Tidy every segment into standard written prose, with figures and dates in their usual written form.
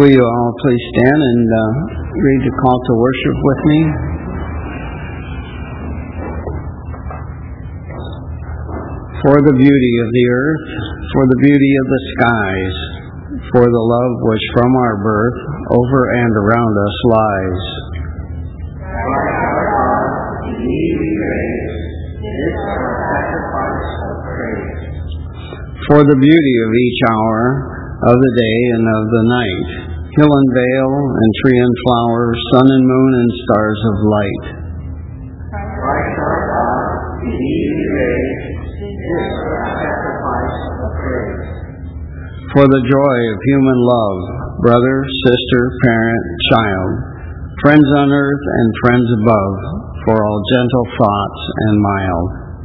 Will you all please stand and read the call to worship with me? For the beauty of the earth, for the beauty of the skies, for the love which from our birth over and around us lies. For the beauty of each hour of the day and of the night, hill and vale and tree and flower, sun and moon and stars of light. For the joy of human love, brother, sister, parent, child, friends on earth and friends above, for all gentle thoughts and mild.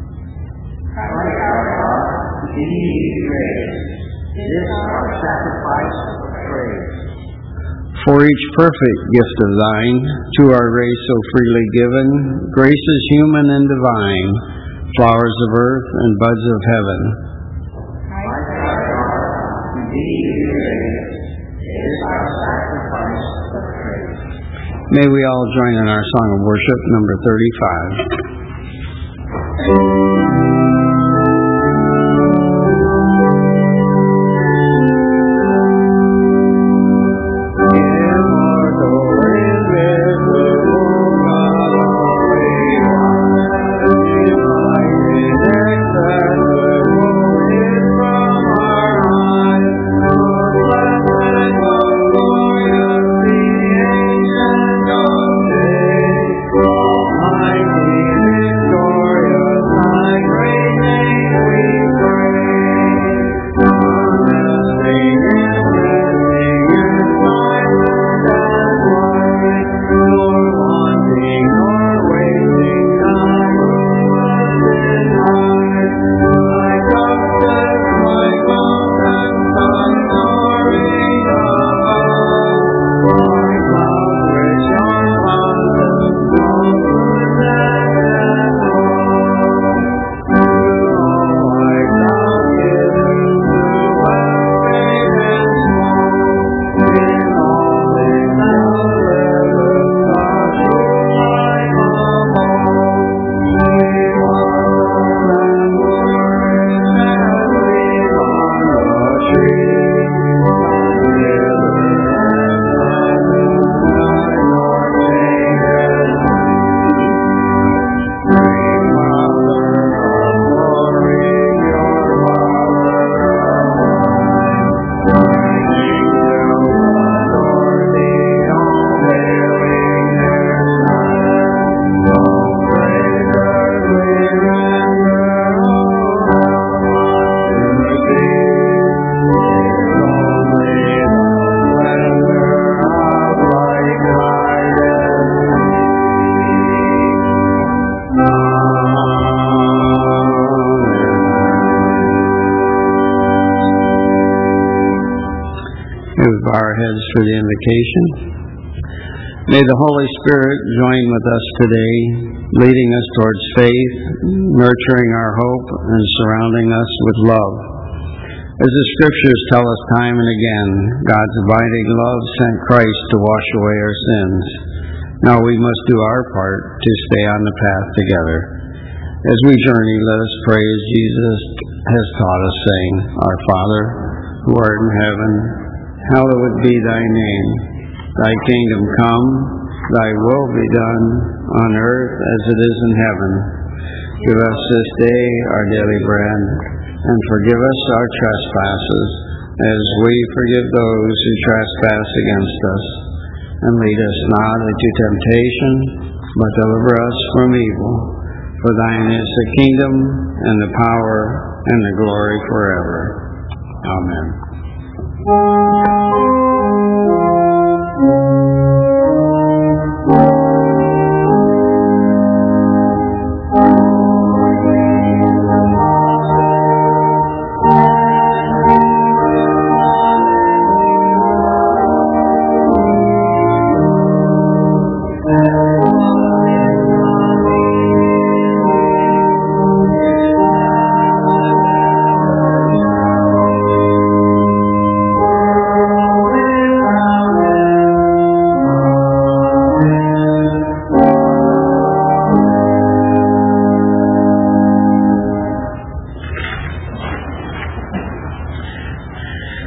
For each perfect gift of thine, to our race so freely given, graces human and divine, flowers of earth and buds of heaven. May we all join in our song of worship, number 35. Bow our heads for the invocation. May the Holy Spirit join with us today, leading us towards faith, nurturing our hope, and surrounding us with love. As the Scriptures tell us time and again, God's abiding love sent Christ to wash away our sins. Now we must do our part to stay on the path together. As we journey, let us pray as Jesus has taught us, saying, Our Father, who art in heaven, hallowed be thy name. Thy kingdom come, thy will be done, on earth as it is in heaven. Give us this day our daily bread, and forgive us our trespasses, as we forgive those who trespass against us. And lead us not into temptation, but deliver us from evil. For thine is the kingdom, and the power, and the glory forever. Amen.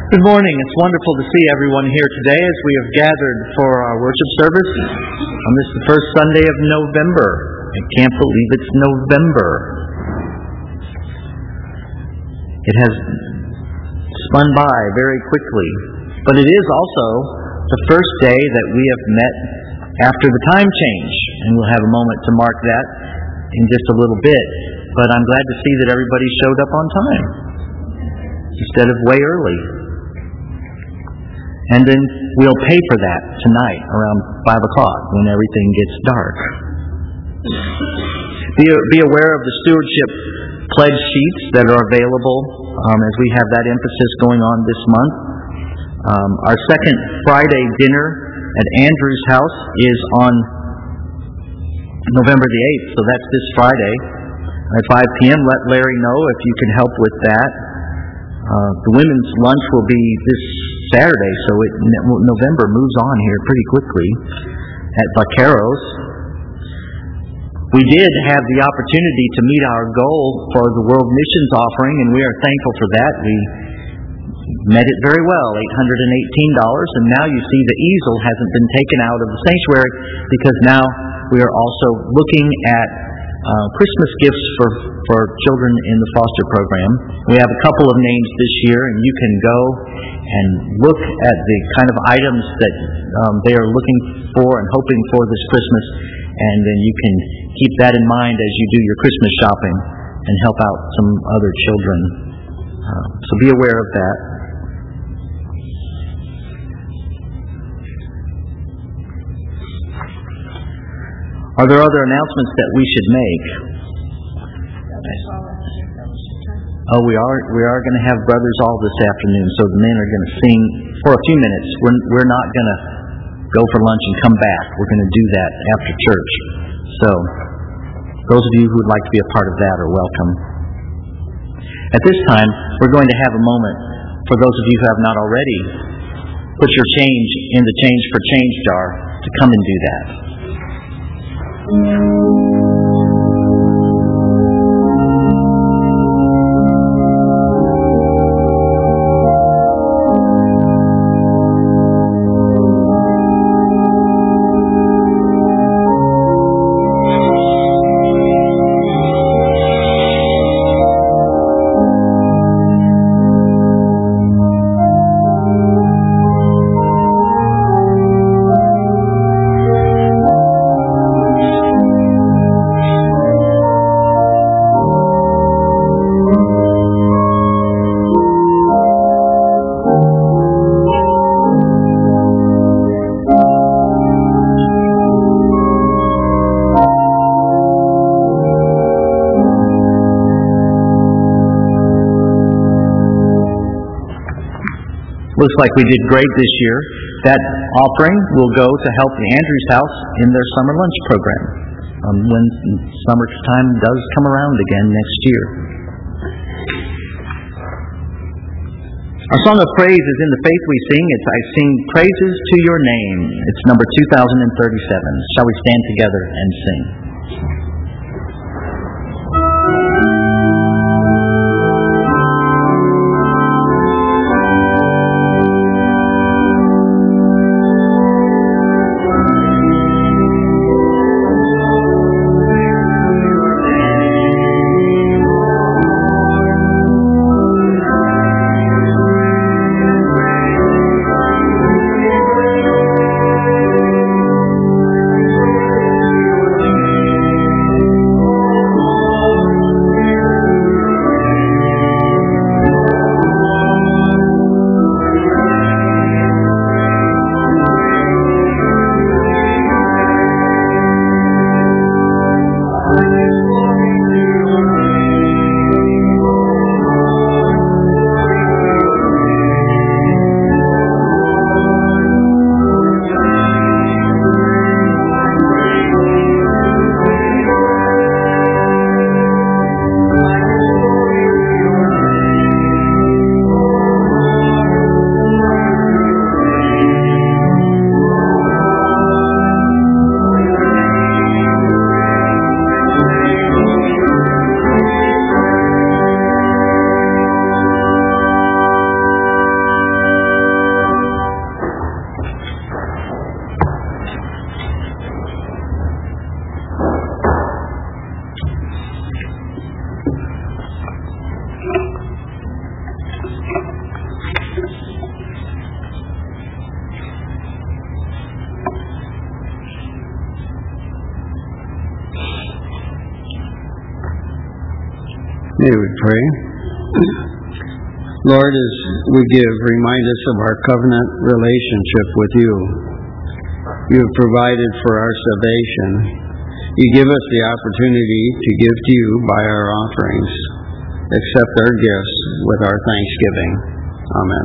Good morning. It's wonderful to see everyone here today as we have gathered for our worship service on this the first Sunday of November. I can't believe it's November. It has spun by very quickly, but it is also the first day that we have met after the time change, and we'll have a moment to mark that in just a little bit. But I'm glad to see that everybody showed up on time instead of way early. And then we'll pay for that tonight around 5 o'clock when everything gets dark. Be aware of the stewardship pledge sheets that are available as we have that emphasis going on this month. Our second Friday dinner at Andrew's house is on November the 8th, so that's this Friday at 5 p.m. Let Larry know if you can help with that. The women's lunch will be this Saturday, so November moves on here pretty quickly at Vaqueros. We did have the opportunity to meet our goal for the World Missions Offering, and we are thankful for that. We met it very well, $818, and now you see the easel hasn't been taken out of the sanctuary because now we are also looking at Christmas gifts for children in the foster program. We have a couple of names this year, and you can go and look at the kind of items that they are looking for and hoping for this Christmas, and then you can keep that in mind as you do your Christmas shopping and help out some other children. So be aware of that. Are there other announcements that we should make? Oh, we are going to have Brothers All this afternoon, so the men are going to sing for a few minutes. We're not going to go for lunch and come back. We're going to do that after church. So those of you who would like to be a part of that are welcome. At this time, we're going to have a moment for those of you who have not already put your change in the change for change jar to come and do that. Looks like we did great this year. That offering will go to help the Andrews House in their summer lunch program when summertime does come around again next year. Our song of praise is In the Faith We Sing. It's I Sing Praises to Your Name. It's number 2037. Shall we stand together and sing? May we pray. Lord, as we give, remind us of our covenant relationship with you. You have provided for our salvation. You give us the opportunity to give to you by our offerings. Accept our gifts with our thanksgiving. Amen.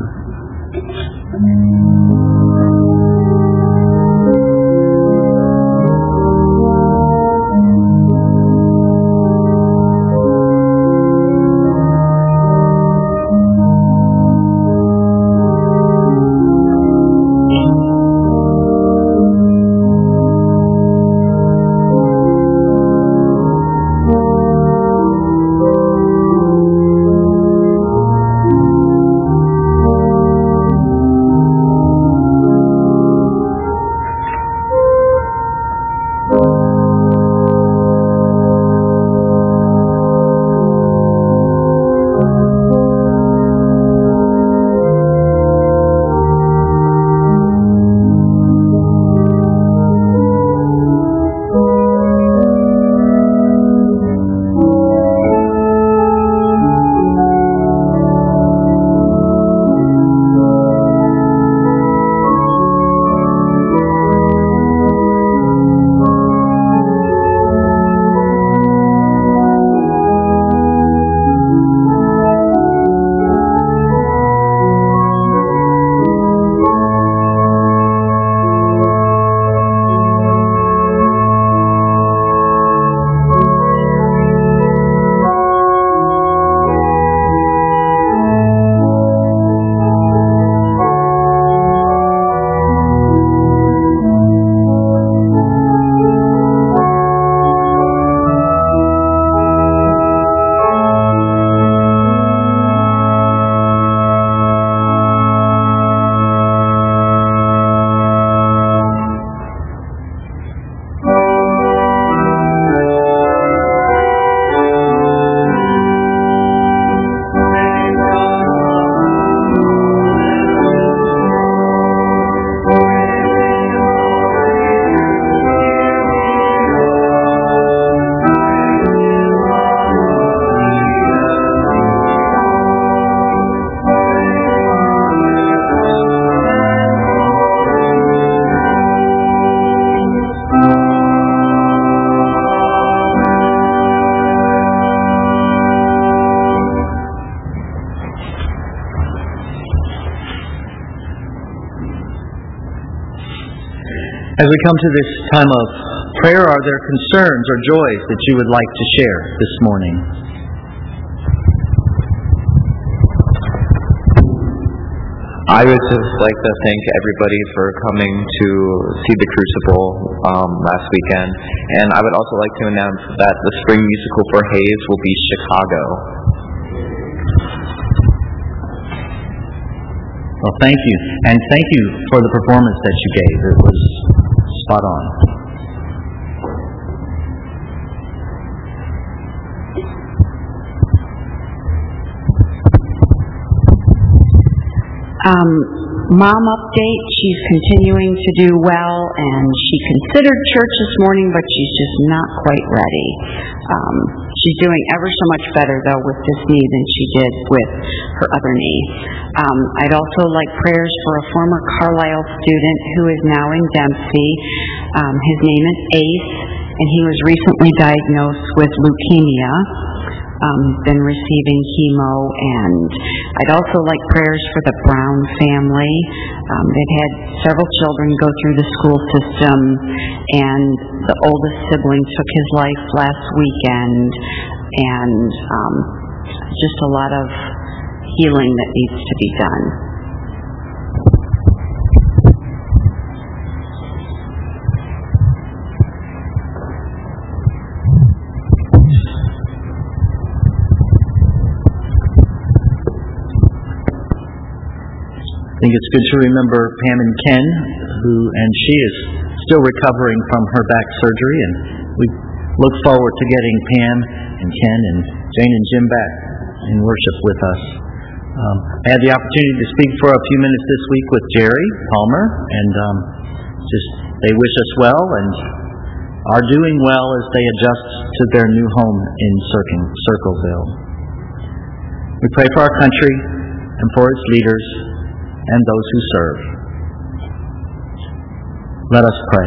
As we come to this time of prayer, are there concerns or joys that you would like to share this morning? I would just like to thank everybody for coming to see the Crucible last weekend. And I would also like to announce that the spring musical for Hayes will be Chicago. Well, thank you. And thank you for the performance that you gave. It was spot on. Mom update, she's continuing to do well, and she considered church this morning, but she's just not quite ready. She's doing ever so much better, though, with this knee than she did with her other knee. I'd also like prayers for a former Carlisle student who is now in Dempsey. His name is Ace, and he was recently diagnosed with leukemia. Been receiving chemo, and I'd also like prayers for the Brown family. They've had several children go through the school system, and the oldest sibling took his life last weekend, and just a lot of healing that needs to be done. I think it's good to remember Pam and Ken, and she is still recovering from her back surgery, and we look forward to getting Pam and Ken and Jane and Jim back in worship with us. I had the opportunity to speak for a few minutes this week with Jerry Palmer, and they wish us well and are doing well as they adjust to their new home in Circleville. We pray for our country and for its leaders and those who serve. Let us pray.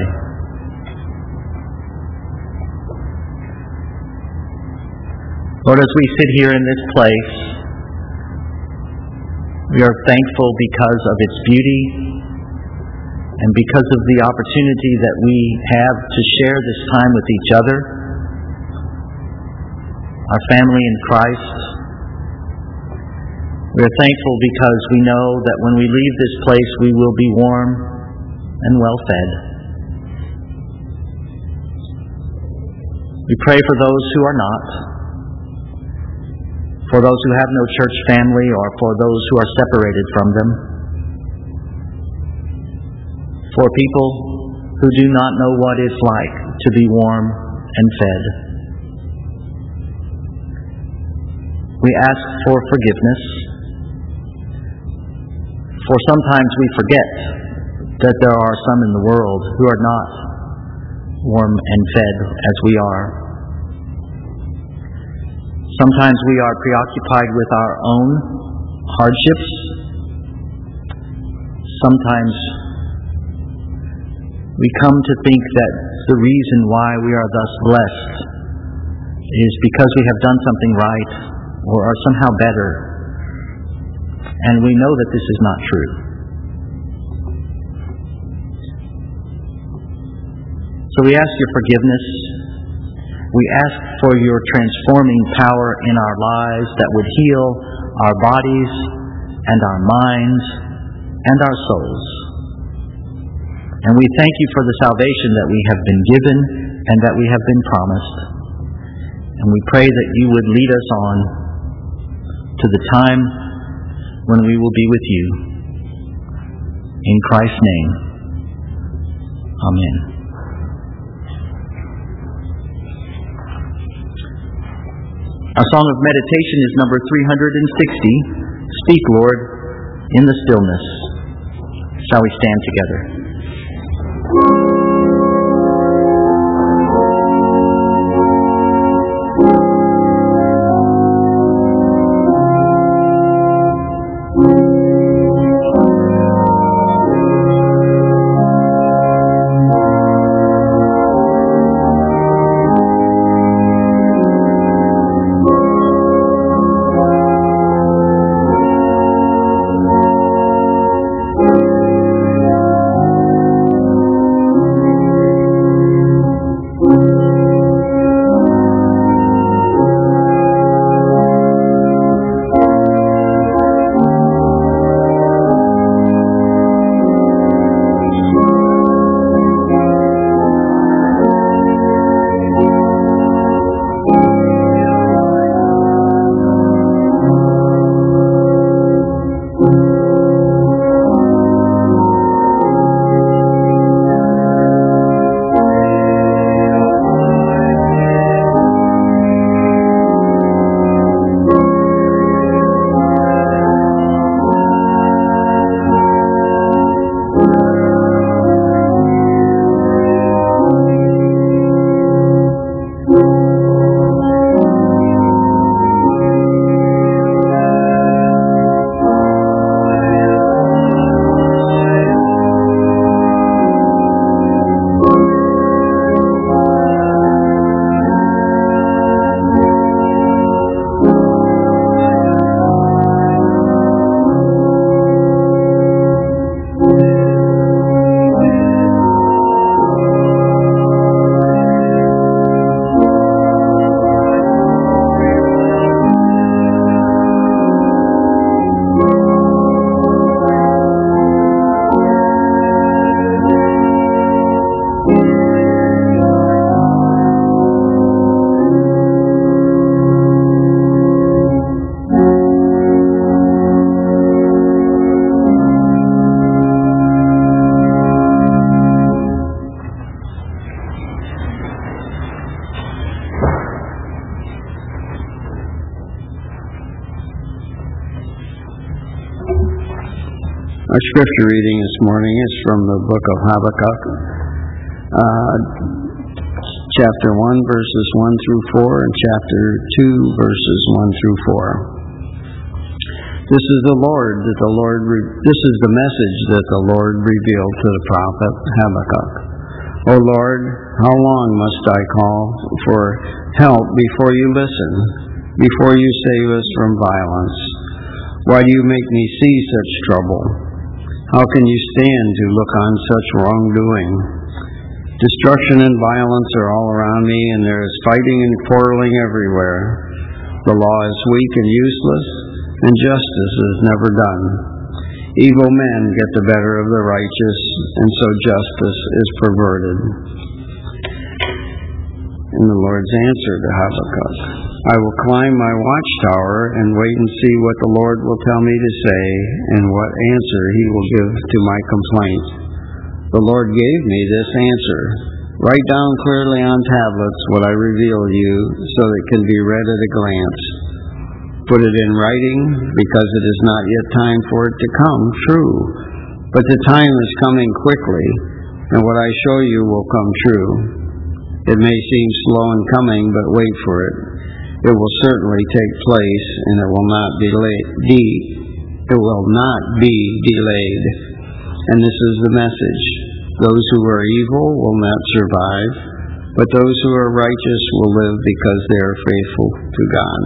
Lord, as we sit here in this place, we are thankful because of its beauty and because of the opportunity that we have to share this time with each other, our family in Christ. We are thankful because we know that when we leave this place, we will be warm and well fed. We pray for those who are not, for those who have no church family, or for those who are separated from them, for people who do not know what it's like to be warm and fed. We ask for forgiveness, for sometimes we forget that there are some in the world who are not warm and fed as we are. Sometimes we are preoccupied with our own hardships. Sometimes we come to think that the reason why we are thus blessed is because we have done something right or are somehow better. And we know that this is not true. So we ask your forgiveness. We ask for your transforming power in our lives that would heal our bodies and our minds and our souls. And we thank you for the salvation that we have been given and that we have been promised. And we pray that you would lead us on to the time when we will be with you. In Christ's name, amen. Our song of meditation is number 360, Speak, Lord, in the Stillness. Shall we stand together? Our scripture reading this morning is from the book of Habakkuk, chapter 1, verses 1 through 4, and chapter 2, verses 1 through This is the message that the Lord revealed to the prophet Habakkuk. O Lord, how long must I call for help before you listen, before you save us from violence? Why do you make me see such trouble? How can you stand to look on such wrongdoing? Destruction and violence are all around me, and there is fighting and quarreling everywhere. The law is weak and useless, and justice is never done. Evil men get the better of the righteous, and so justice is perverted. And the Lord's answer to Habakkuk: I will climb my watchtower and wait and see what the Lord will tell me to say and what answer he will give to my complaint. The Lord gave me this answer: write down clearly on tablets what I reveal to you, so that it can be read at a glance. Put it in writing, because it is not yet time for it to come true. But the time is coming quickly, and what I show you will come true. It may seem slow in coming, but wait for it. It will certainly take place, and it will not be delayed. And this is the message: those who are evil will not survive, but those who are righteous will live because they are faithful to God.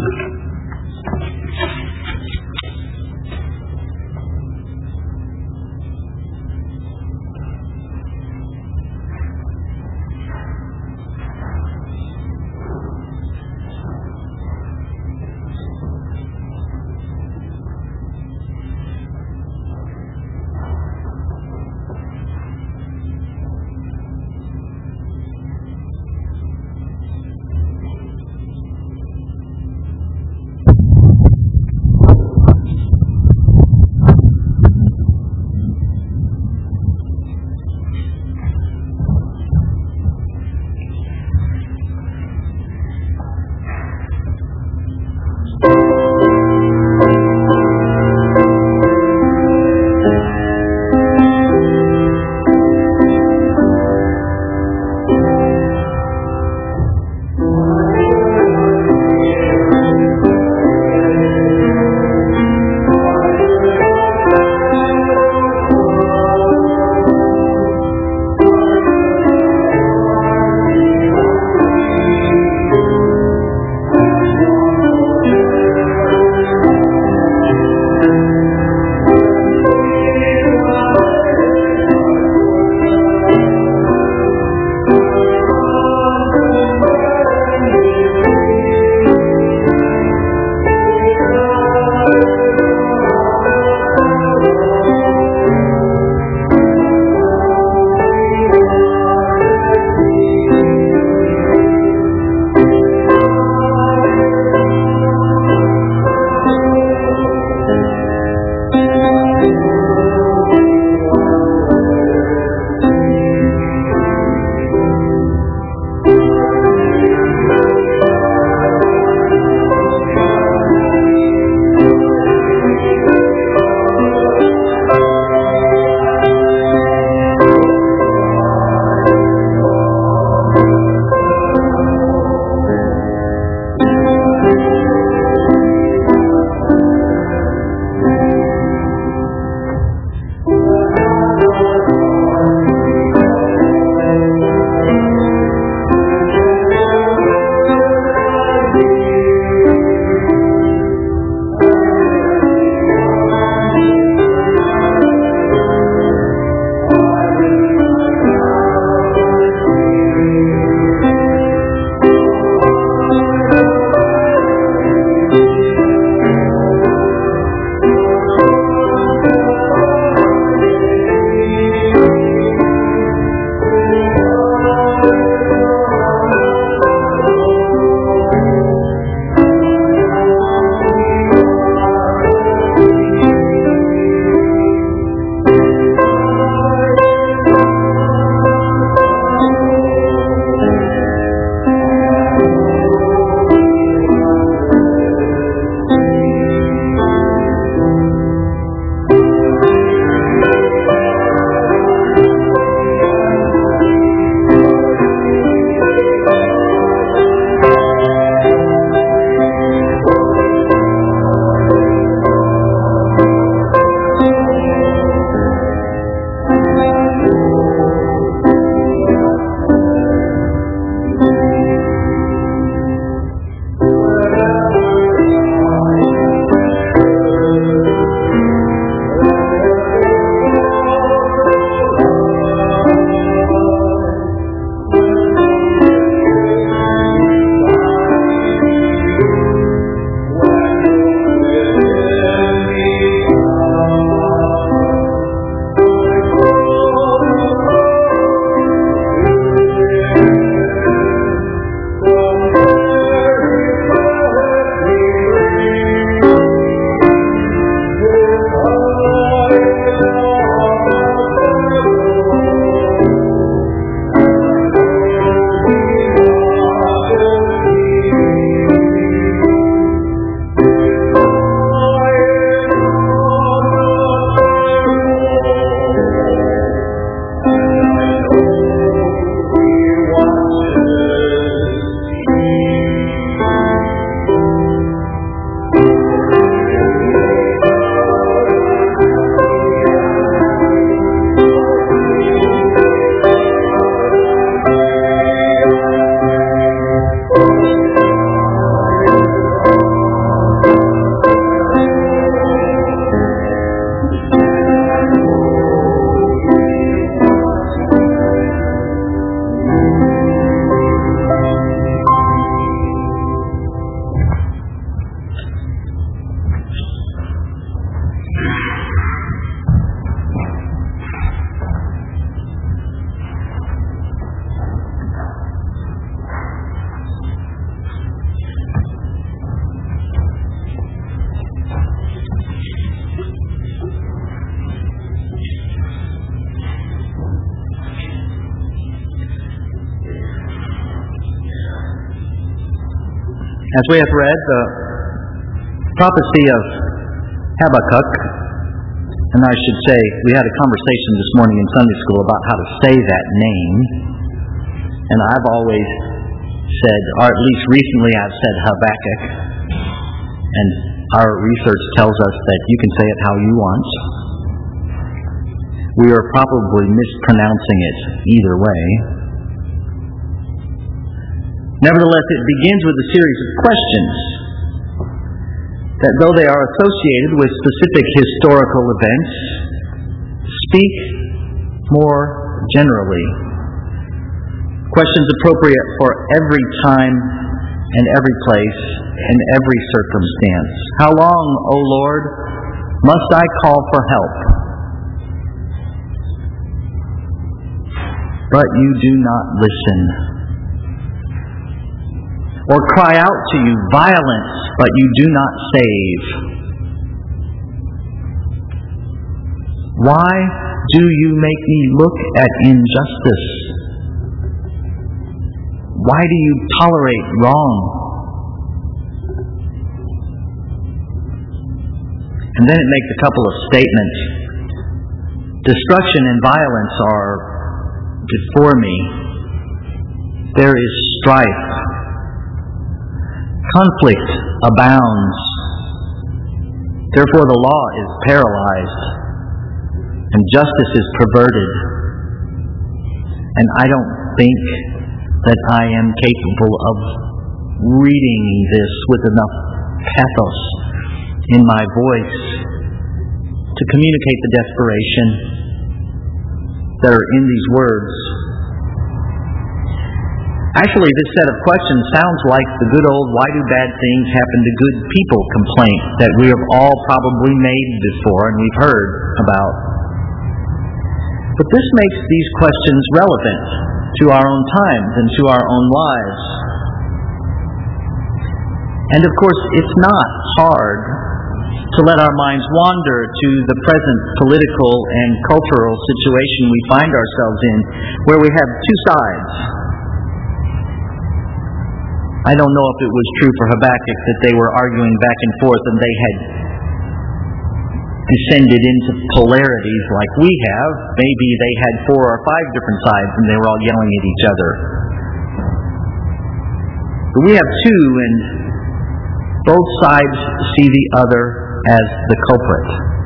As we have read the prophecy of Habakkuk, and I should say we had a conversation this morning in Sunday school about how to say that name, and I've always said, or at least recently I've said Habakkuk, and our research tells us that you can say it how you want. We are probably mispronouncing it either way. Nevertheless, it begins with a series of questions that, though they are associated with specific historical events, speak more generally. Questions appropriate for every time and every place and every circumstance. How long, O Lord, must I call for help? But you do not listen. Or cry out to you, violence, but you do not save. Why do you make me look at injustice? Why do you tolerate wrong? And then it makes a couple of statements. Destruction and violence are before me. There is strife. Conflict abounds. Therefore the law is paralyzed and justice is perverted. And I don't think that I am capable of reading this with enough pathos in my voice to communicate the desperation that are in these words. Actually, this set of questions sounds like the good old why do bad things happen to good people complaint that we have all probably made before and we've heard about. But this makes these questions relevant to our own times and to our own lives. And of course, it's not hard to let our minds wander to the present political and cultural situation we find ourselves in, where we have two sides. I don't know if it was true for Habakkuk that they were arguing back and forth and they had descended into polarities like we have. Maybe they had 4 or 5 different sides and they were all yelling at each other. But we have two, and both sides see the other as the culprit.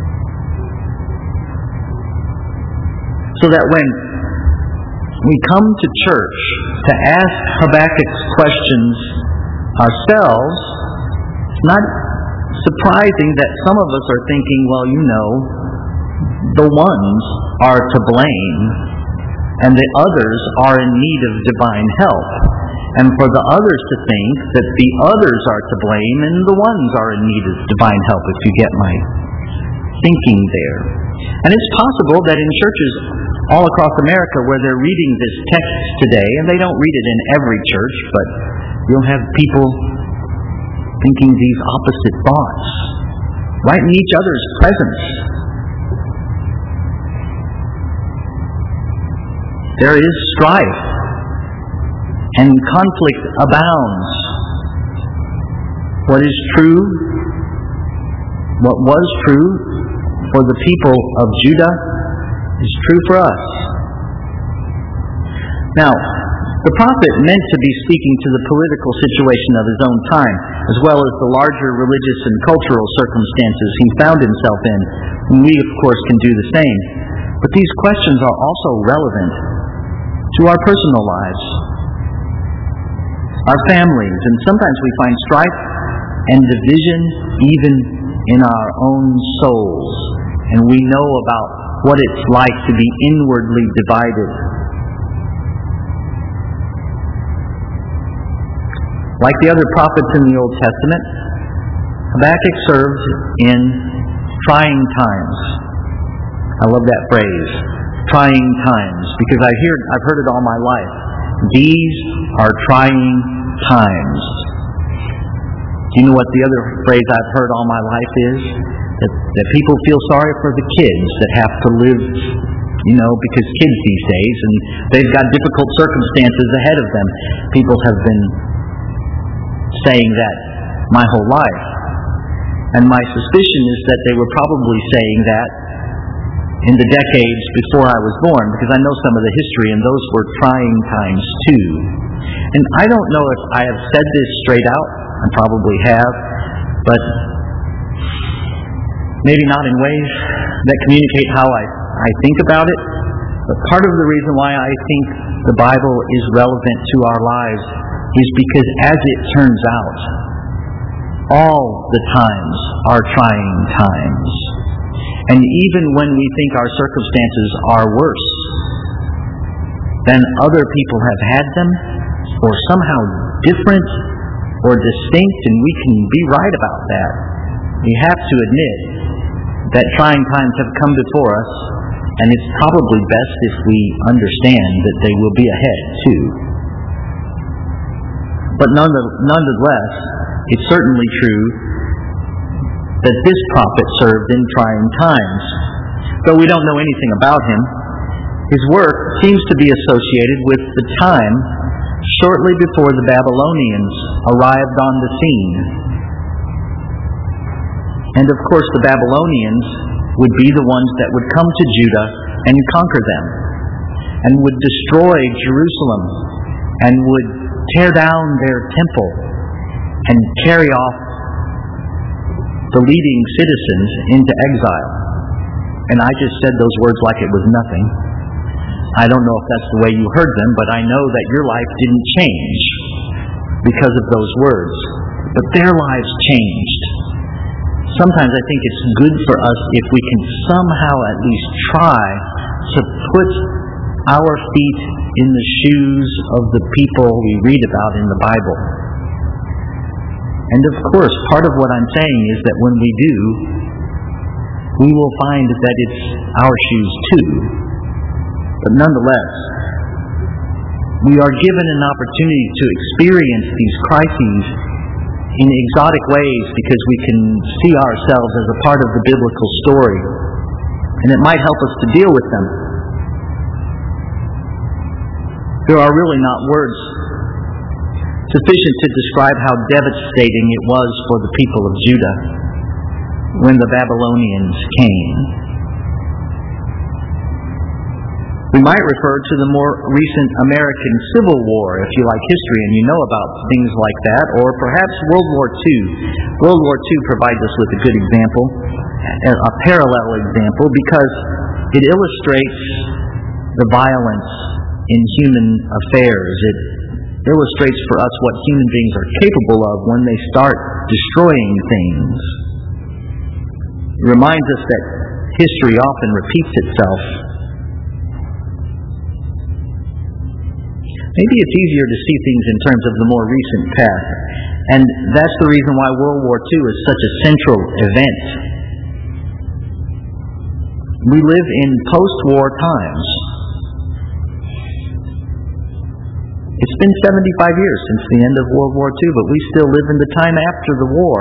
So that when we come to church to ask Habakkuk's questions ourselves, it's not surprising that some of us are thinking, well, you know, the ones are to blame and the others are in need of divine help. And for the others to think that the others are to blame and the ones are in need of divine help, if you get my thinking there. And it's possible that in churches all across America where they're reading this text today, and they don't read it in every church, but you'll have people thinking these opposite thoughts, right in each other's presence. There is strife, and conflict abounds. What is true, what was true for the people of Judah is true for us. Now, the prophet meant to be speaking to the political situation of his own time, as well as the larger religious and cultural circumstances he found himself in, and we, of course, can do the same. But these questions are also relevant to our personal lives, our families, and sometimes we find strife and division even in our own souls, and we know about what it's like to be inwardly divided. Like the other prophets in the Old Testament, Habakkuk served in trying times. I love that phrase, trying times, because I've heard it all my life. These are trying times. Do you know what the other phrase I've heard all my life is? That people feel sorry for the kids that have to live, because kids these days, and they've got difficult circumstances ahead of them. People have been saying that my whole life. And my suspicion is that they were probably saying that in the decades before I was born, because I know some of the history, and those were trying times too. And I don't know if I have said this straight out. I probably have, but maybe not in ways that communicate how I think about it. But part of the reason why I think the Bible is relevant to our lives is because, as it turns out, all the times are trying times. And even when we think our circumstances are worse than other people have had them, or somehow different or distinct, and we can be right about that, we have to admit that trying times have come before us, and it's probably best if we understand that they will be ahead too. But nonetheless, it's certainly true that this prophet served in trying times. Though we don't know anything about him, his work seems to be associated with the time shortly before the Babylonians arrived on the scene. And of course the Babylonians would be the ones that would come to Judah and conquer them, and would destroy Jerusalem, and would tear down their temple, and carry off the leading citizens into exile. And I just said those words like it was nothing. I don't know if that's the way you heard them, but I know that your life didn't change because of those words. But their lives changed. Sometimes I think it's good for us if we can somehow at least try to put our feet in the shoes of the people we read about in the Bible. And of course, part of what I'm saying is that when we do, we will find that it's our shoes too. But nonetheless, we are given an opportunity to experience these crises in exotic ways because we can see ourselves as a part of the biblical story, and it might help us to deal with them. There are really not words sufficient to describe how devastating it was for the people of Judah when the Babylonians came. We might refer to the more recent American Civil War, if you like history and you know about things like that, or perhaps World War II. World War II provides us with a good example, a parallel example, because it illustrates the violence in human affairs. It illustrates for us what human beings are capable of when they start destroying things. It reminds us that history often repeats itself. Maybe it's easier to see things in terms of the more recent past, and that's the reason why World War II is such a central event. We live in post-war times. It's been 75 years since the end of World War II, but we still live in the time after the war.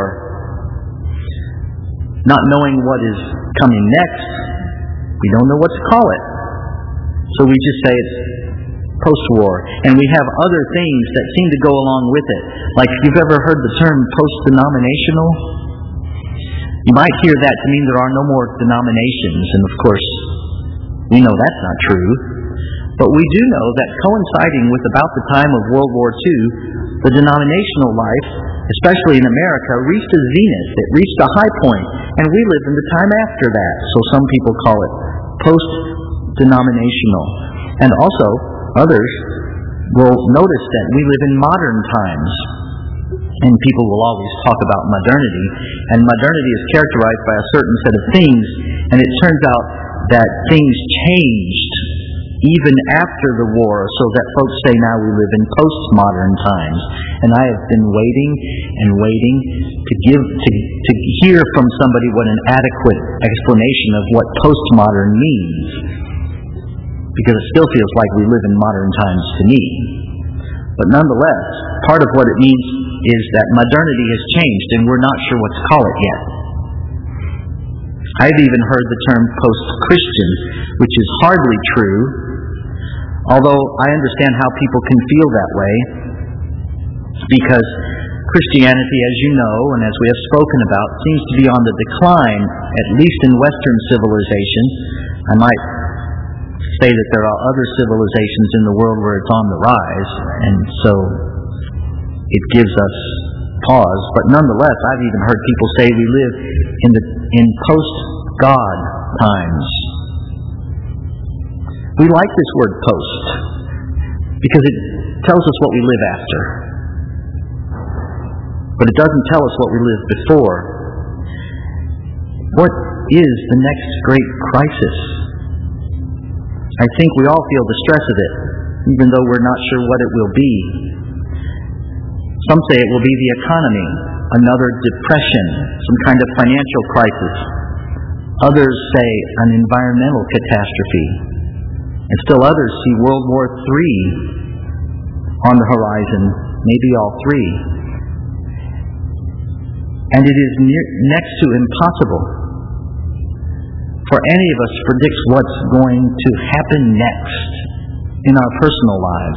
Not knowing what is coming next, we don't know what to call it. So we just say it's post-war. And we have other things that seem to go along with it. Like if you've ever heard the term post-denominational, you might hear that to mean there are no more denominations. And of course, we know that's not true. But we do know that coinciding with about the time of World War II, the denominational life, especially in America, reached a zenith. It reached a high point. And we live in the time after that. So some people call it post-denominational. And also, others will notice that we live in modern times. And people will always talk about modernity. And modernity is characterized by a certain set of things. And it turns out that things changed even after the war, so that folks say now we live in postmodern times. And I have been waiting and waiting to hear from somebody what an adequate explanation of what postmodern means. Because it still feels like we live in modern times to me. But nonetheless, part of what it means is that modernity has changed and we're not sure what to call it yet. I've even heard the term post-Christian, which is hardly true, although I understand how people can feel that way, because Christianity, as you know, and as we have spoken about, seems to be on the decline, at least in Western civilization. I might say that there are other civilizations in the world where it's on the rise, and so it gives us pause. But nonetheless, I've even heard people say we live in post-God times. We like this word post because it tells us what we live after. But it doesn't tell us what we lived before. What is the next great crisis? I think we all feel the stress of it, even though we're not sure what it will be. Some say it will be the economy, another depression, some kind of financial crisis. Others say an environmental catastrophe. And still others see World War III on the horizon, maybe all three. And it is next to impossible for any of us to predict what's going to happen next in our personal lives.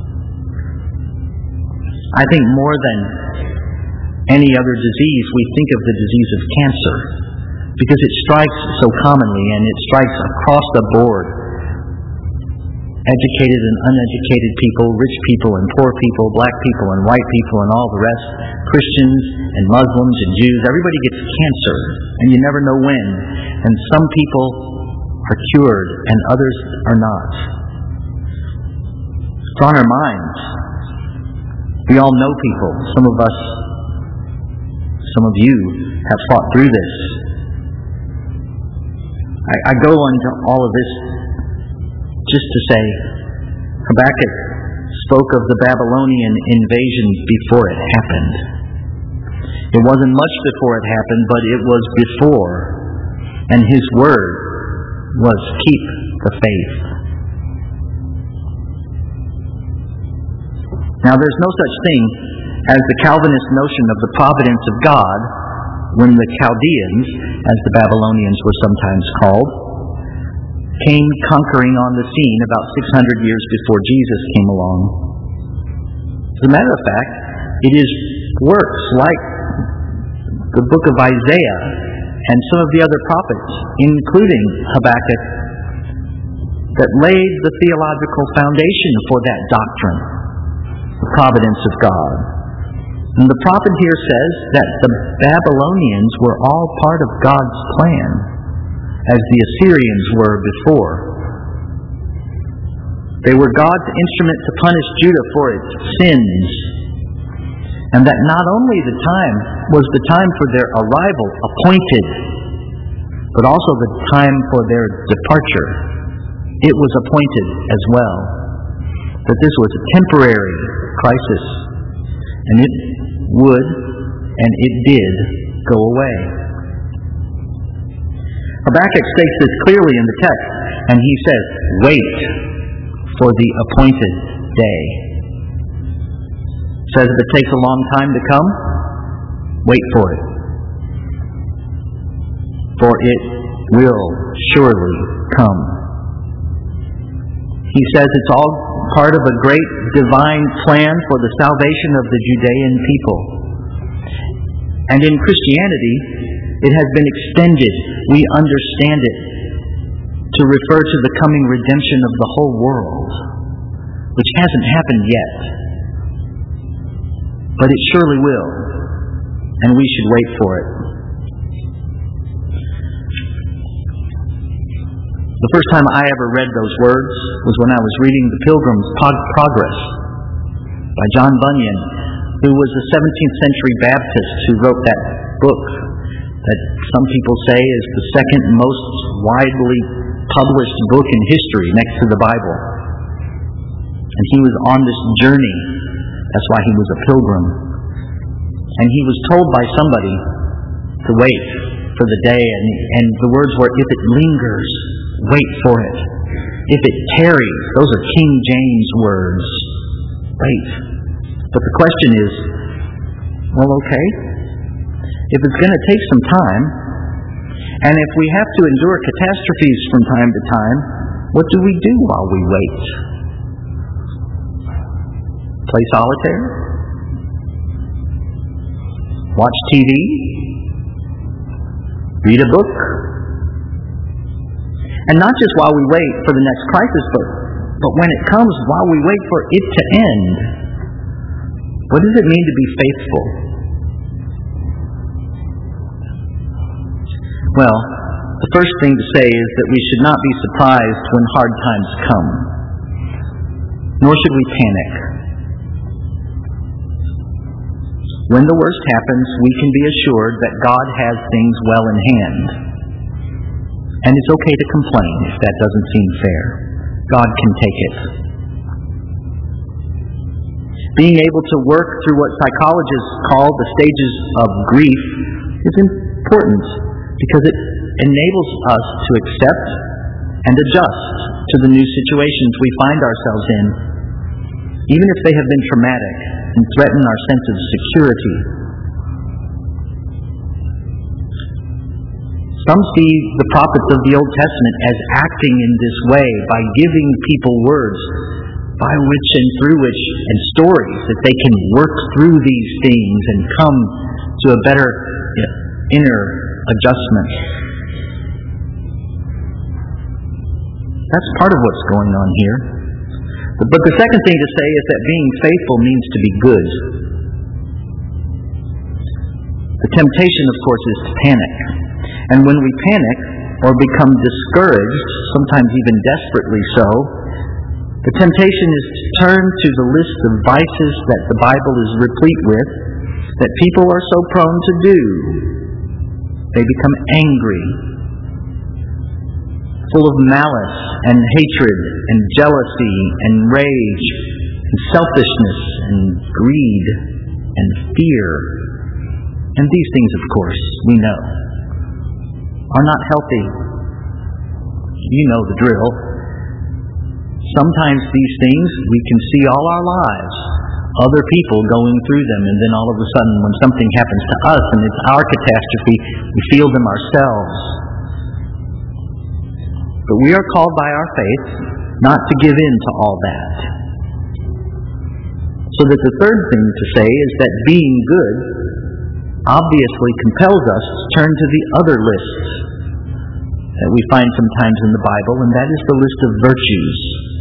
I think more than any other disease, we think of the disease of cancer because it strikes so commonly and it strikes across the board. Educated and uneducated people, rich people and poor people, black people and white people and all the rest, Christians and Muslims and Jews, everybody gets cancer and you never know when. And some people are cured and others are not. It's on our minds. We all know people. Some of us, some of you have fought through this. I go into all of this just to say, Habakkuk spoke of the Babylonian invasion before it happened. It wasn't much before it happened, but it was before. And his word was, keep the faith. Now there's no such thing as the Calvinist notion of the providence of God when the Chaldeans, as the Babylonians were sometimes called, came conquering on the scene about 600 years before Jesus came along. As a matter of fact, it is works like the book of Isaiah and some of the other prophets, including Habakkuk, that laid the theological foundation for that doctrine, the providence of God. And the prophet here says that the Babylonians were all part of God's plan, as the Assyrians were before. They were God's instrument to punish Judah for its sins, and that not only the time was the time for their arrival appointed, but also the time for their departure. It was appointed as well. That this was a temporary crisis, and it would, and it did, go away. Habakkuk states this clearly in the text, and he says, wait for the appointed day. Says if it takes a long time to come, wait for it. For it will surely come. He says it's all part of a great divine plan for the salvation of the Judean people. And in Christianity, it has been extended, we understand it, to refer to the coming redemption of the whole world, which hasn't happened yet. But it surely will, and we should wait for it. The first time I ever read those words was when I was reading The Pilgrim's Progress by John Bunyan, who was a 17th century Baptist who wrote that book that some people say is the second most widely published book in history next to the Bible. And he was on this journey. That's why he was a pilgrim. And he was told by somebody to wait for the day, and the words were, if it lingers, wait for it. If it tarries, those are King James words. Wait. But the question is, well, okay, if it's going to take some time, and if we have to endure catastrophes from time to time, what do we do while we wait? Play solitaire? watch TV, read a book. And not just while we wait for the next crisis, but when it comes, while we wait for it to end. What does it mean to be faithful? Well, the first thing to say is that we should not be surprised when hard times come, nor should we panic. When the worst happens, we can be assured that God has things well in hand. And it's okay to complain if that doesn't seem fair. God can take it. Being able to work through what psychologists call the stages of grief is important because it enables us to accept and adjust to the new situations we find ourselves in, even if they have been traumatic and threaten our sense of security. Some see the prophets of the Old Testament as acting in this way by giving people words by which and through which, and stories that they can work through these things and come to a better inner adjustment. That's part of what's going on here. But the second thing to say is that being faithful means to be good. The temptation, of course, is to panic. And when we panic or become discouraged, sometimes even desperately so, the temptation is to turn to the list of vices that the Bible is replete with, that people are so prone to do. They become angry, full of malice and hatred and jealousy and rage and selfishness and greed and fear. And these things, of course, we know, are not healthy. You know the drill. Sometimes these things we can see all our lives, other people going through them, and then all of a sudden when something happens to us and it's our catastrophe, we feel them ourselves. But we are called by our faith not to give in to all that. So that the third thing to say is that being good obviously compels us to turn to the other lists that we find sometimes in the Bible, and that is the list of virtues.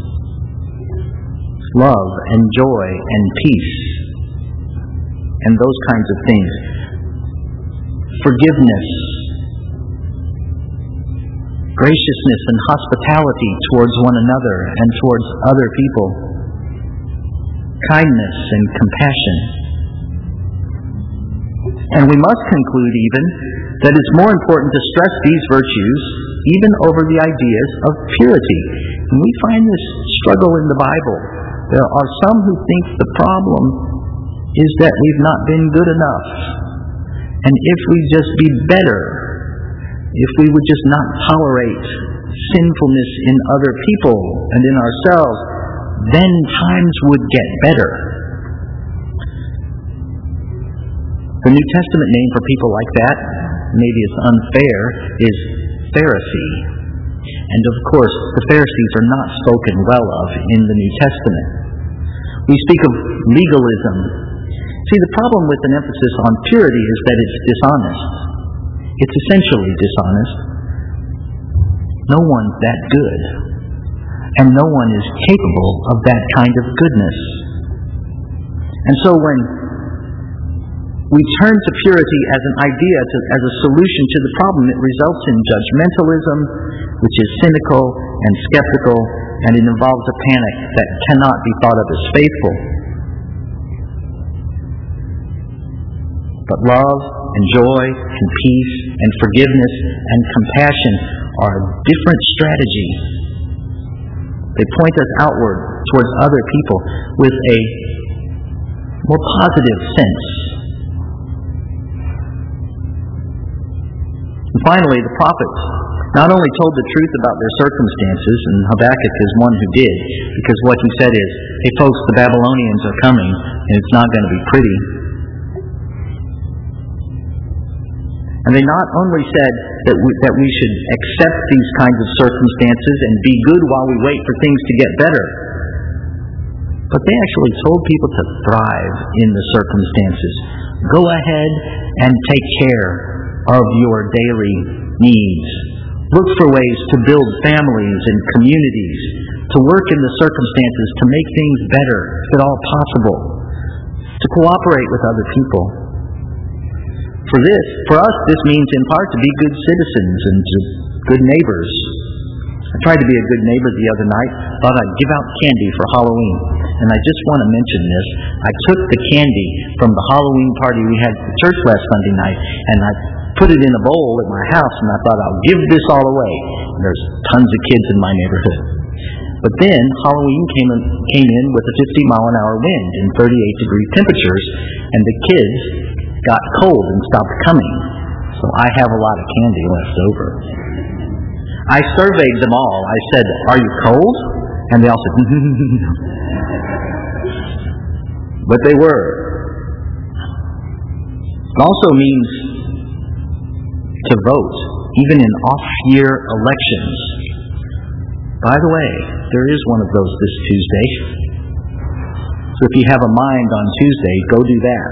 Love and joy and peace and those kinds of things. Forgiveness, graciousness and hospitality towards one another and towards other people, kindness and compassion. And we must conclude even that it's more important to stress these virtues even over the ideas of purity. And we find this struggle in the Bible. There are some who think the problem is that we've not been good enough. And if we just be better, if we would just not tolerate sinfulness in other people and in ourselves, then times would get better. The New Testament name for people like that, maybe it's unfair, is Pharisee. And of course, the Pharisees are not spoken well of in the New Testament. We speak of legalism. See, the problem with an emphasis on purity is that it's dishonest. It's essentially dishonest. No one's that good. And no one is capable of that kind of goodness. And so when we turn to purity as an idea, as a solution to the problem, it results in judgmentalism, which is cynical and skeptical, and it involves a panic that cannot be thought of as faithful. But love and joy and peace and forgiveness and compassion are a different strategy. They point us outward towards other people with a more positive sense. And finally, the prophets not only told the truth about their circumstances, and Habakkuk is one who did, because what he said is, hey folks, the Babylonians are coming, and it's not going to be pretty. And they not only said that we should accept these kinds of circumstances and be good while we wait for things to get better, but they actually told people to thrive in the circumstances. Go ahead and take care of your daily needs. Look for ways to build families and communities, to work in the circumstances to make things better, if at all possible, to cooperate with other people. For us, this means in part to be good citizens and to good neighbors. I tried to be a good neighbor the other night. Thought I'd give out candy for Halloween. And I just want to mention this. I took the candy from the Halloween party we had at the church last Sunday night, and I put it in a bowl at my house, and I thought, I'll give this all away. And there's tons of kids in my neighborhood. But then Halloween came in with a 50-mile-an-hour wind and 38-degree temperatures, and the kids got cold and stopped coming. So I have a lot of candy left over. I surveyed them all. I said, "Are you cold?" And they all said, "No." But they were. It also means to vote, even in off-year elections. By the way, there is one of those this Tuesday. So if you have a mind on Tuesday, go do that.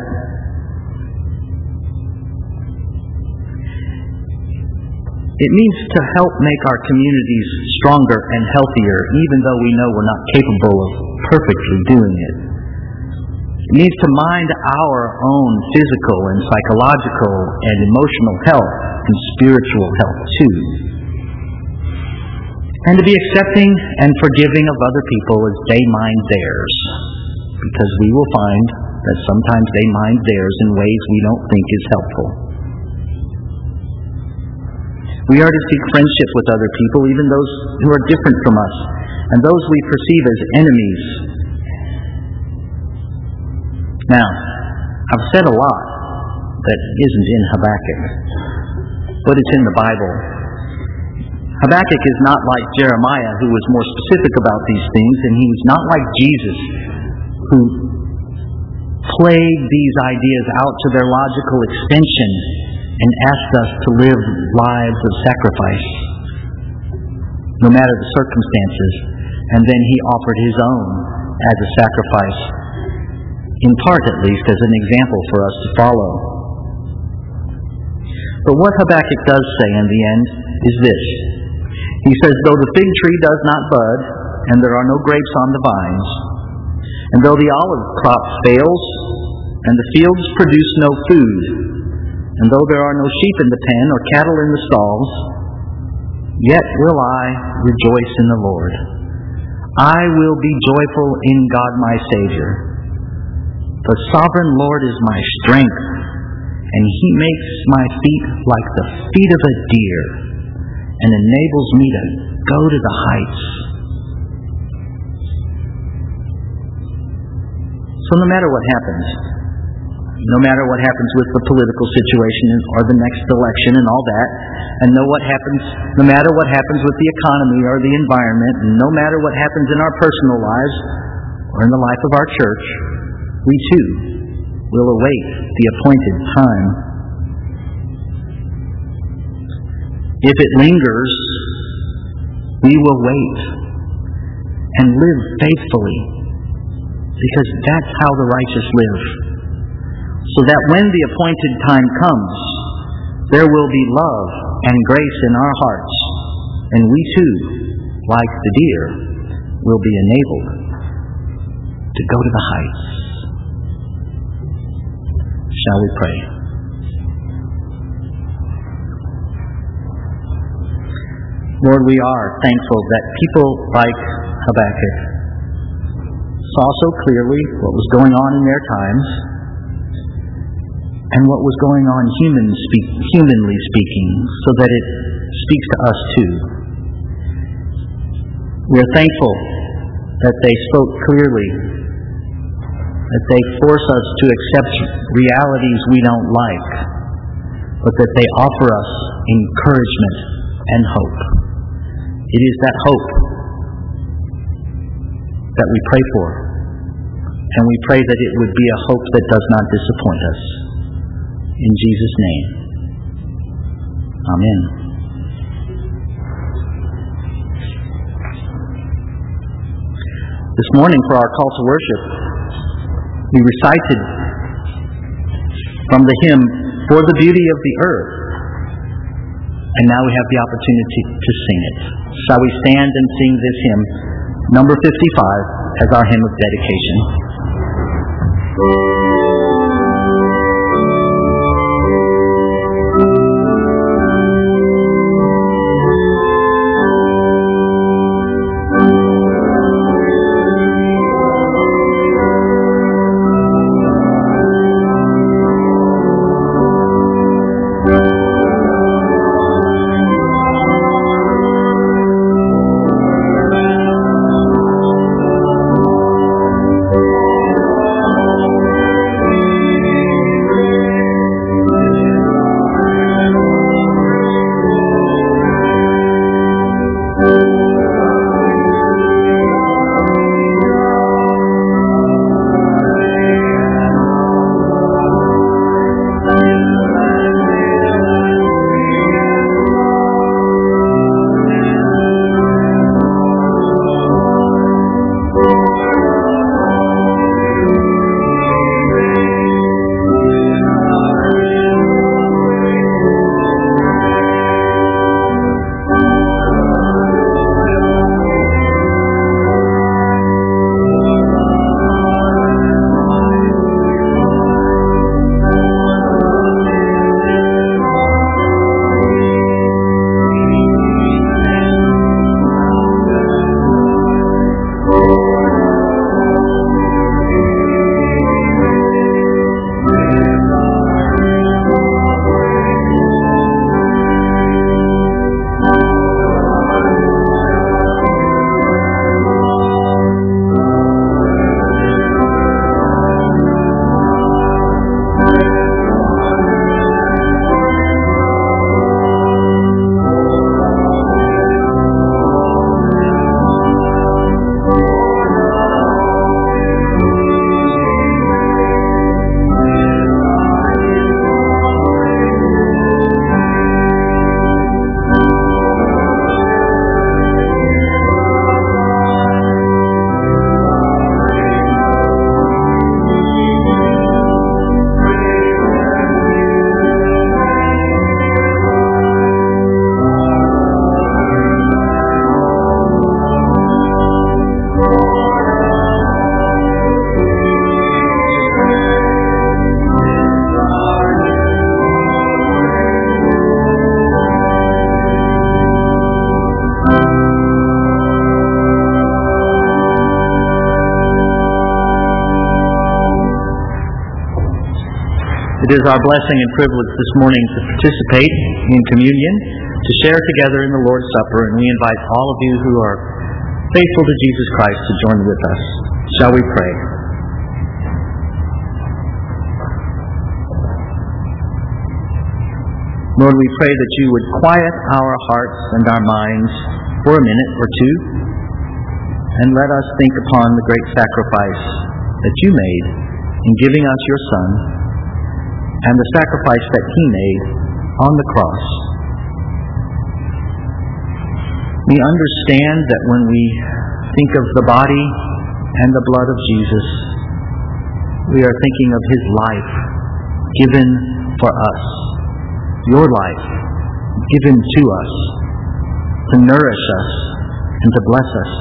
It means to help make our communities stronger and healthier, even though we know we're not capable of perfectly doing it. It means to mind our own physical and psychological and emotional health and spiritual health too. And to be accepting and forgiving of other people as they mind theirs, because we will find that sometimes they mind theirs in ways we don't think is helpful. We are to seek friendship with other people, even those who are different from us, and those we perceive as enemies. Now, I've said a lot that isn't in Habakkuk, but it's in the Bible. Habakkuk is not like Jeremiah, who was more specific about these things, and he's not like Jesus, who played these ideas out to their logical extension and asked us to live lives of sacrifice, no matter the circumstances, and then he offered his own as a sacrifice, in part at least, as an example for us to follow. But what Habakkuk does say in the end is this. He says, "Though the fig tree does not bud, and there are no grapes on the vines, and though the olive crop fails, and the fields produce no food, and though there are no sheep in the pen or cattle in the stalls, yet will I rejoice in the Lord. I will be joyful in God my Savior. The sovereign Lord is my strength, and He makes my feet like the feet of a deer, and enables me to go to the heights." So no matter what happens, no matter what happens with the political situation or the next election and all that, and no matter what happens with the economy or the environment, and no matter what happens in our personal lives or in the life of our church, we too will await the appointed time. If it lingers, we will wait and live faithfully, because that's how the righteous live. So that when the appointed time comes, there will be love and grace in our hearts, and we too, like the deer, will be enabled to go to the heights. Shall we pray? Lord, we are thankful that people like Habakkuk saw so clearly what was going on in their times and what was going on humanly speaking, so that it speaks to us too. We are thankful that they spoke clearly, that they force us to accept realities we don't like, but that they offer us encouragement and hope. It is that hope that we pray for, and we pray that it would be a hope that does not disappoint us. In Jesus' name, Amen. This morning for our call to worship, we recited from the hymn, for the beauty of the earth. And now we have the opportunity to sing it. Shall we stand and sing this hymn, number 55, as our hymn of dedication? It is our blessing and privilege this morning to participate in communion, to share together in the Lord's Supper, and we invite all of you who are faithful to Jesus Christ to join with us. Shall we pray? Lord, we pray that you would quiet our hearts and our minds for a minute or two, and let us think upon the great sacrifice that you made in giving us your Son, and the sacrifice that he made on the cross. We understand that when we think of the body and the blood of Jesus, we are thinking of his life given for us, your life given to us, to nourish us and to bless us.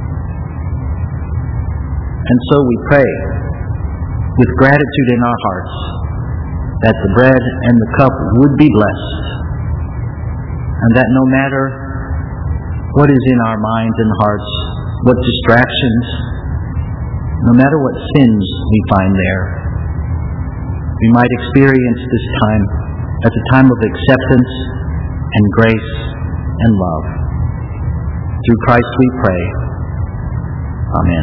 And so we pray with gratitude in our hearts that the bread and the cup would be blessed, and that no matter what is in our minds and hearts, what distractions, no matter what sins we find there, we might experience this time as a time of acceptance and grace and love. Through Christ we pray. Amen.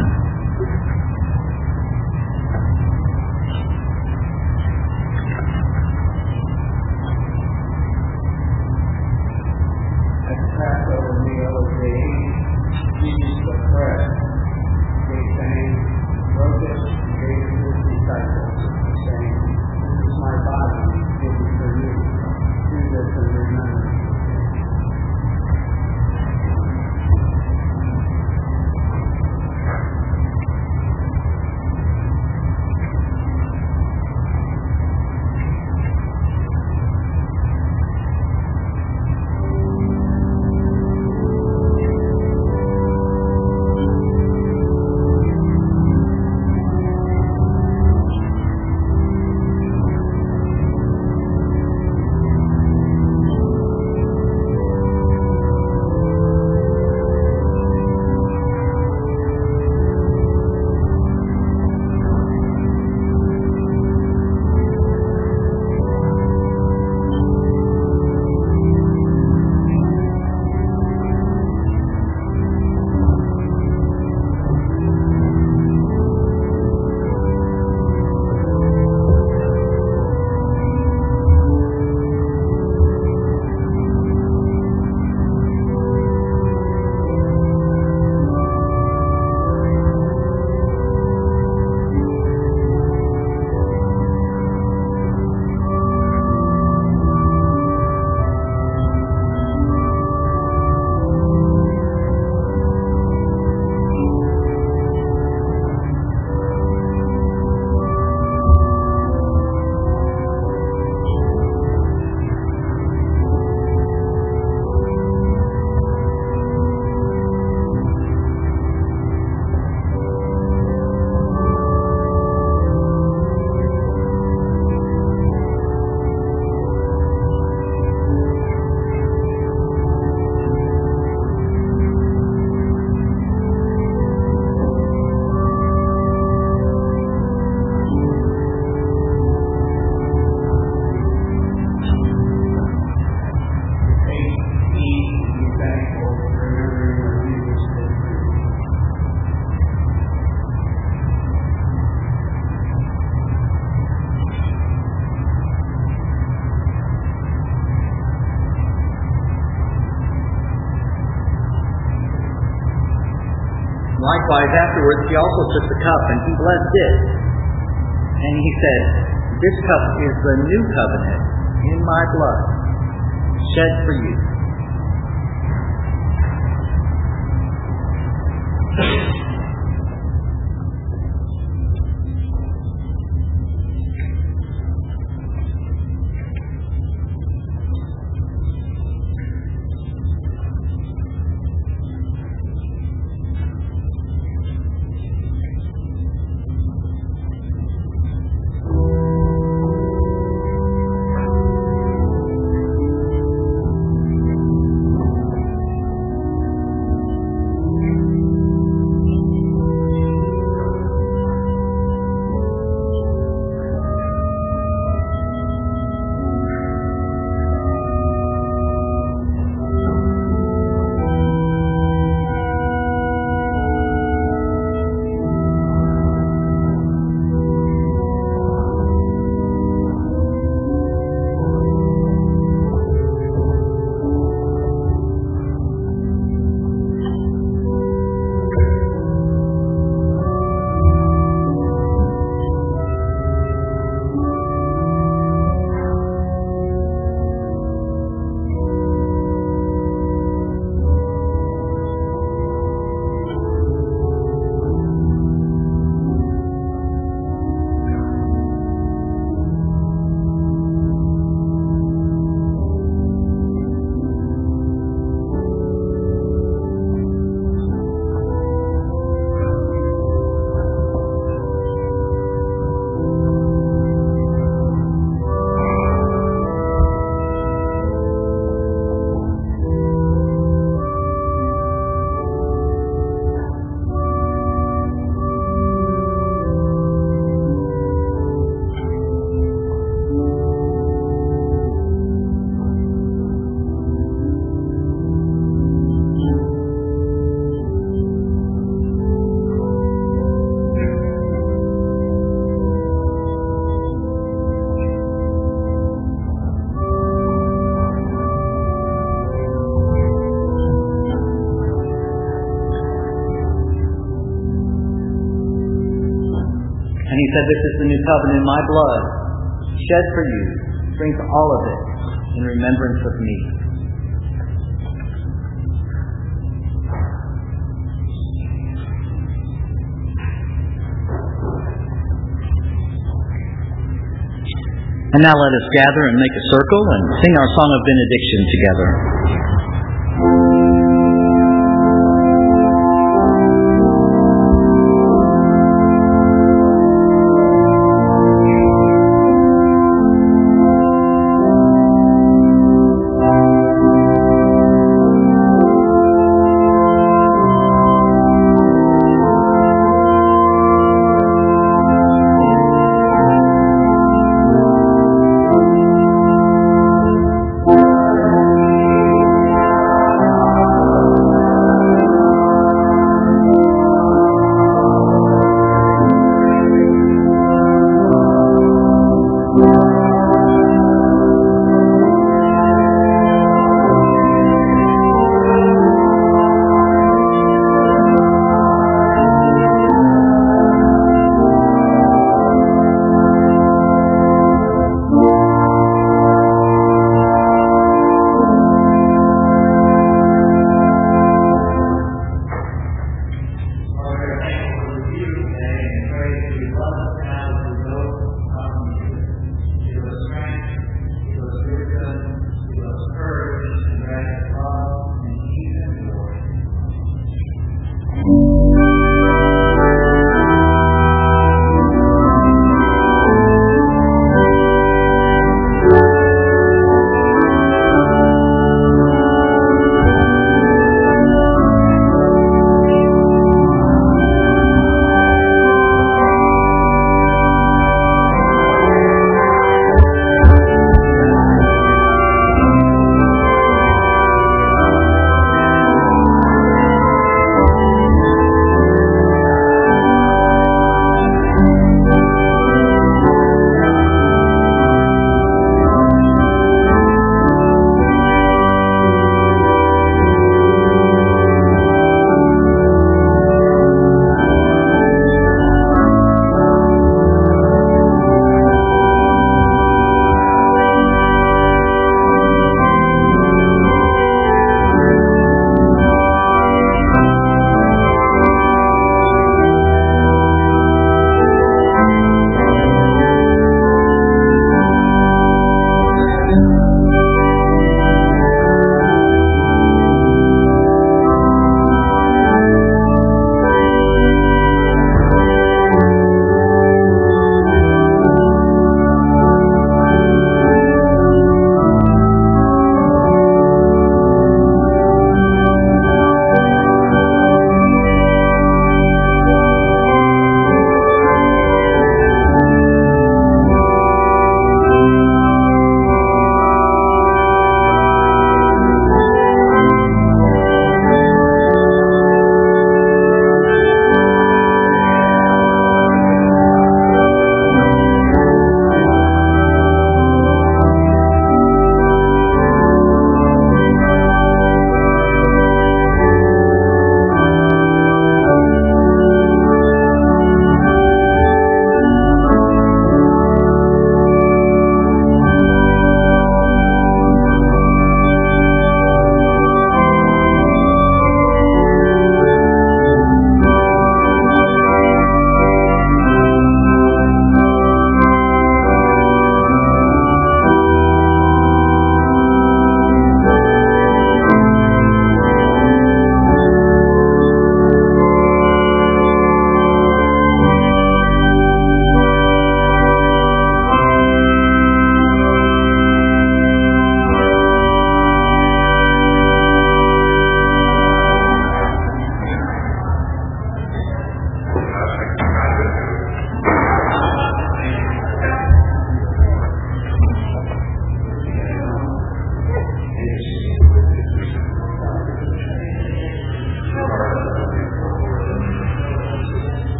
likewise, afterwards, he also took the cup, and he blessed it. And he said, "This cup is the new covenant in my blood, shed for you. And he said, "This is the new covenant in my blood, shed for you. Drink all of it in remembrance of me." And now let us gather and make a circle and sing our song of benediction together.